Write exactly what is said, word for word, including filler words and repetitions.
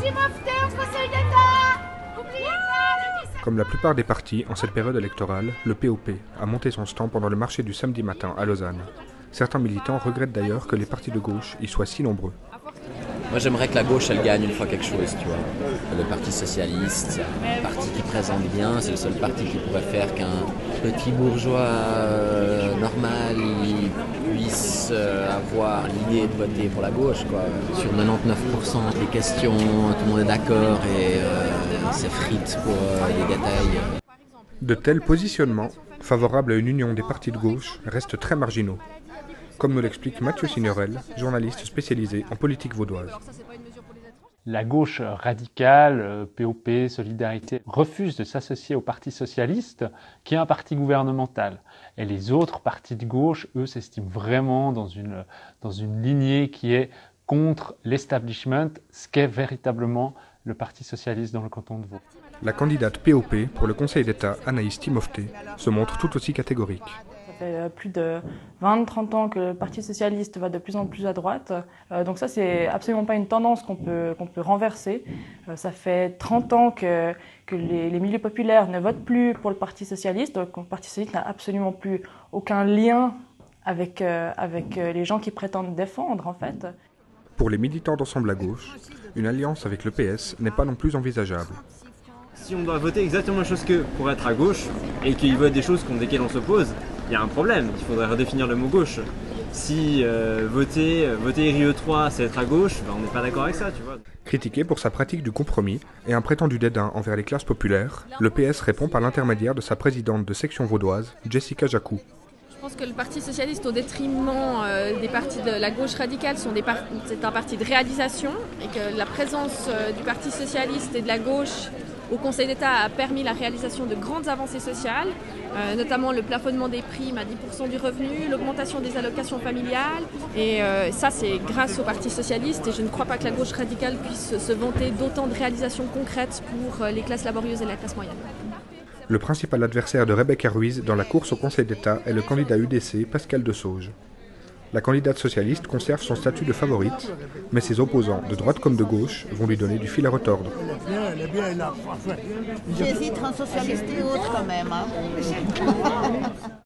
Comme la plupart des partis en cette période électorale, le P O P a monté son stand pendant le marché du samedi matin à Lausanne. Certains militants regrettent d'ailleurs que les partis de gauche y soient si nombreux. Moi j'aimerais que la gauche elle gagne une fois quelque chose, tu vois. Le Parti Socialiste, c'est un parti qui présente bien, c'est le seul parti qui pourrait faire qu'un petit bourgeois euh, normal il puisse euh, avoir l'idée de voter pour la gauche, quoi. Sur quatre-vingt-dix-neuf pour cent des questions, tout le monde est d'accord et euh, c'est frites pour euh, des détails. De tels positionnements, favorables à une union des partis de gauche, restent très marginaux. Comme nous l'explique Mathieu Signorel, journaliste spécialisé en politique vaudoise. La gauche radicale, P O P, Solidarité, refuse de s'associer au Parti socialiste, qui est un parti gouvernemental. Et les autres partis de gauche, eux, s'estiment vraiment dans une, dans une lignée qui est contre l'establishment, ce qu'est véritablement le Parti socialiste dans le canton de Vaud. La candidate P O P pour le Conseil d'État, Anaïs Timofté, se montre tout aussi catégorique. Ça fait plus de vingt à trente ans que le Parti socialiste va de plus en plus à droite. Euh, donc ça, c'est absolument pas une tendance qu'on peut, qu'on peut renverser. Euh, ça fait trente ans que, que les, les milieux populaires ne votent plus pour le Parti socialiste. Donc le Parti socialiste n'a absolument plus aucun lien avec, euh, avec les gens qui prétendent défendre, en fait. Pour les militants d'Ensemble à gauche, une alliance avec le P S n'est pas non plus envisageable. Si on doit voter exactement la chose que pour être à gauche, et qu'ils votent des choses contre lesquelles on s'oppose, il y a un problème, il faudrait redéfinir le mot gauche. Si euh, voter, voter R I E trois c'est être à gauche, ben on n'est pas d'accord avec ça, tu vois. Critiqué pour sa pratique du compromis et un prétendu dédain envers les classes populaires, le P S répond par l'intermédiaire de sa présidente de section vaudoise, Jessica Jacou. Je pense que le Parti socialiste, au détriment euh, des partis de la gauche radicale, sont des par... c'est un parti de réalisation et que la présence euh, du Parti socialiste et de la gauche au Conseil d'État a permis la réalisation de grandes avancées sociales, euh, notamment le plafonnement des primes à dix pour cent du revenu, l'augmentation des allocations familiales. Et euh, ça, c'est grâce au Parti socialiste. Et je ne crois pas que la gauche radicale puisse se vanter d'autant de réalisations concrètes pour les classes laborieuses et la classe moyenne. Le principal adversaire de Rebecca Ruiz dans la course au Conseil d'État est le candidat U D C, Pascal Desauges. La candidate socialiste conserve son statut de favorite, mais ses opposants, de droite comme de gauche, vont lui donner du fil à retordre. J'hésite entre socialiste et autre quand même. Hein.